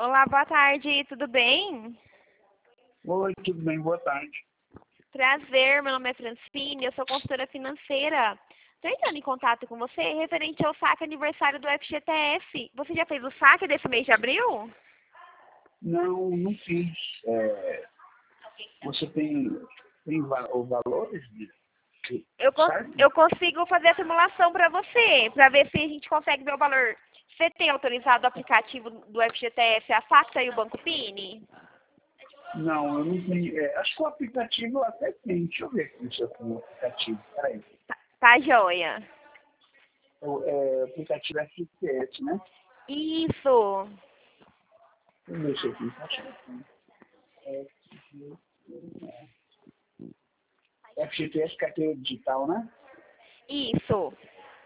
Olá, boa tarde, tudo bem? Oi, tudo bem? Boa tarde. Prazer, meu nome é Francine, eu sou consultora financeira. Estou entrando em contato com você referente ao saque aniversário do FGTS. Você já fez o saque desse mês de abril? Não fiz. Você tem os valores certo? Eu consigo fazer a simulação para você, para ver se a gente consegue ver o valor. Você tem autorizado o aplicativo do FGTS, a Facta e o Banco Pini? Não, eu não tenho. Acho que o aplicativo eu até tem. Deixa eu ver aqui se eu tenho o aplicativo. Peraí. Tá joia. O aplicativo FGTS, né? Isso. Deixa eu ver se aqui. Tá achando. FGTS carteira digital, né? Isso.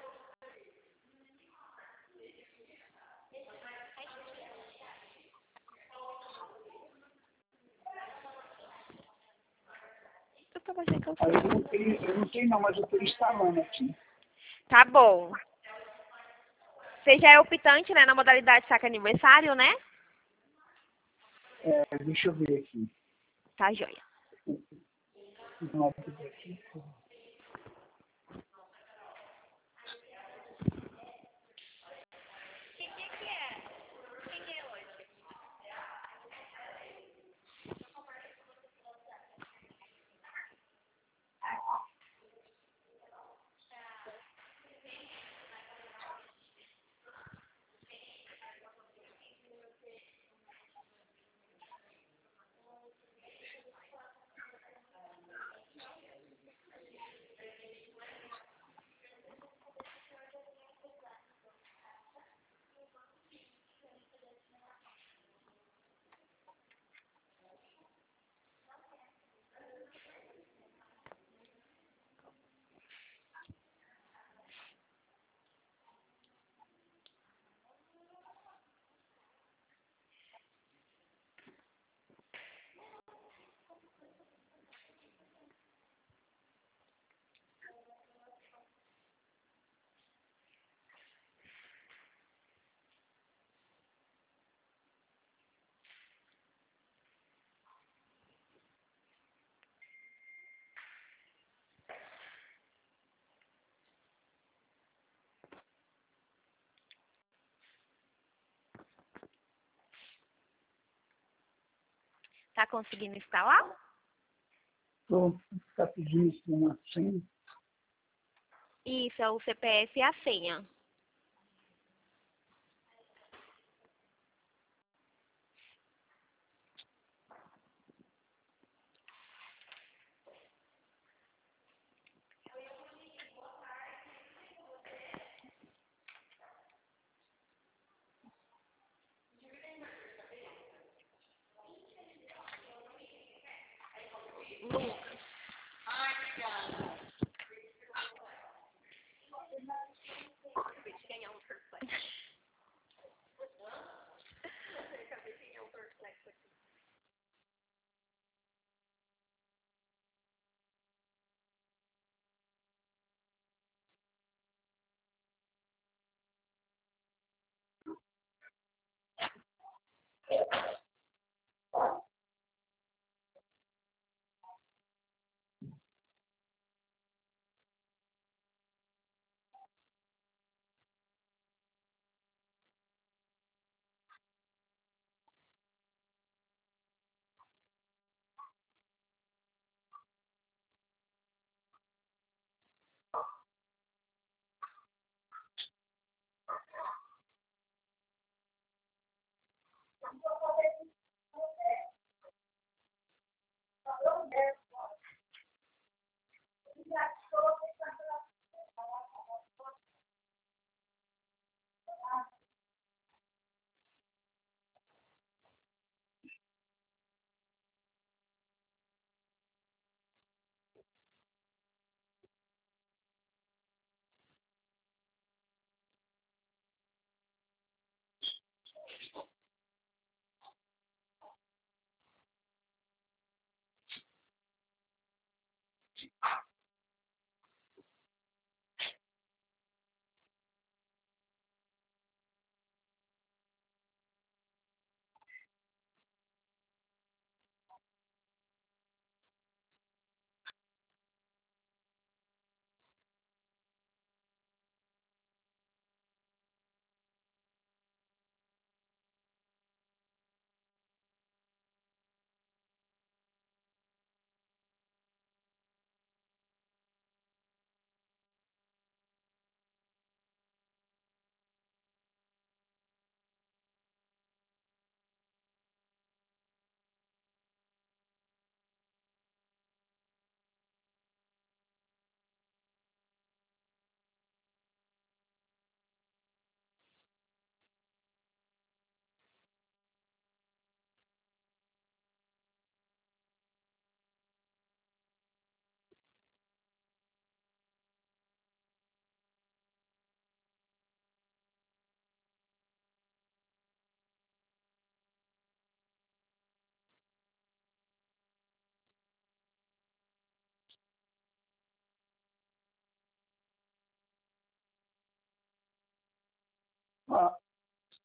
Eu tô achando que eu Aí sei. eu não tenho não, mas eu estou instalando aqui. Tá bom. Você já é optante, né, na modalidade saque aniversário, né? Deixa eu ver aqui. Tá joia. Não, aqui. Tá conseguindo instalar? Tá pedindo uma senha. Isso, é o CPF e a senha.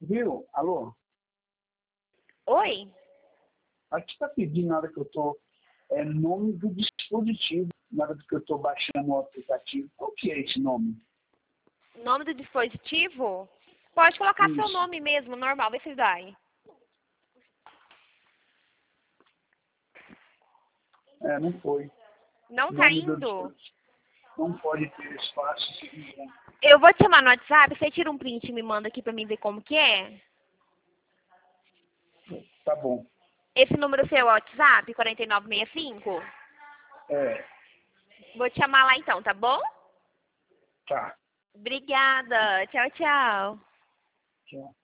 Viu? Alô? Oi? Aqui tá pedindo na hora que eu tô nome do dispositivo, na hora que eu tô baixando o aplicativo. Qual que é esse nome? Nome do dispositivo? Pode colocar seu Isso. nome mesmo, normal, vê se vai. Não foi. Não tá Nome do indo? dispositivo. Não pode ter espaço. Eu vou te chamar no WhatsApp, você tira um print e me manda aqui pra mim ver como que é. Tá bom. Esse número seu é o WhatsApp, 4965? É, Vou te chamar lá então, tá bom? tá. Obrigada. Tchau, tchau. Tchau.